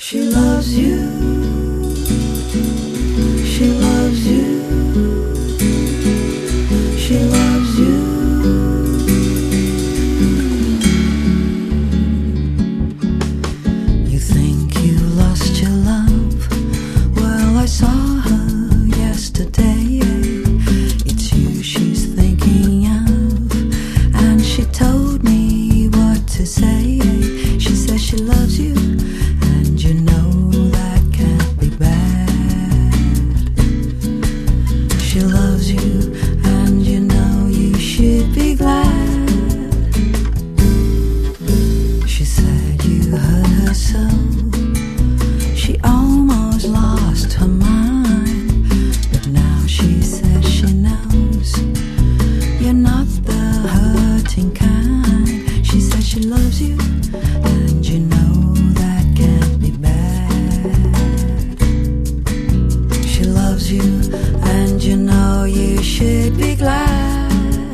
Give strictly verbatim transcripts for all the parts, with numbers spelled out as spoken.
She loves you. She loves you. She loves you. You think you lost your love? Well, I saw her yesterday. It's you she's thinking of, and she told me what to say. She says she loves you, and you know that can't be bad. She loves you, and you know you should be glad. She said you hurt her so, she almost lost her mind. But now she says she knows you're not the hurting kind. She says she loves you, and you know that can't be bad. She loves you, and you know you should be glad.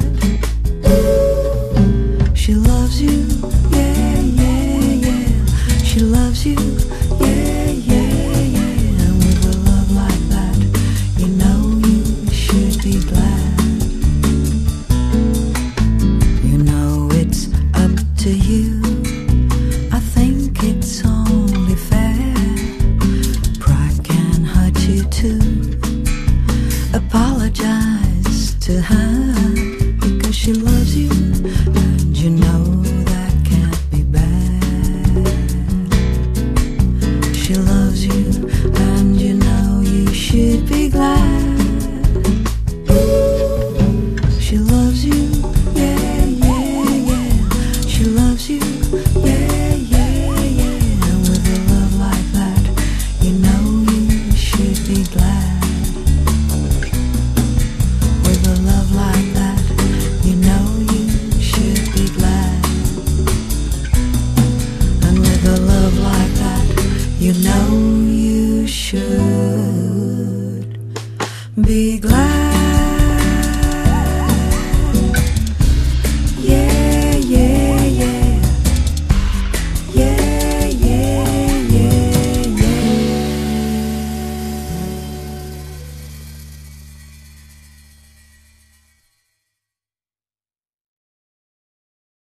She loves you, yeah, yeah, yeah. She loves you, yeah, yeah, yeah. And with a love like that, you know you should be glad. You know it's up to you. I think it's only fair. Pride can hurt you too. Apologize to her, because she loves you, and you know that can't be bad. She loves you, and you know you should be glad. She loves you, yeah, yeah, yeah. She loves you, yeah, yeah, yeah. And with a love like that, you know you should be glad. With a love like that, you know you should be glad. And with a love like that, you know you should be glad.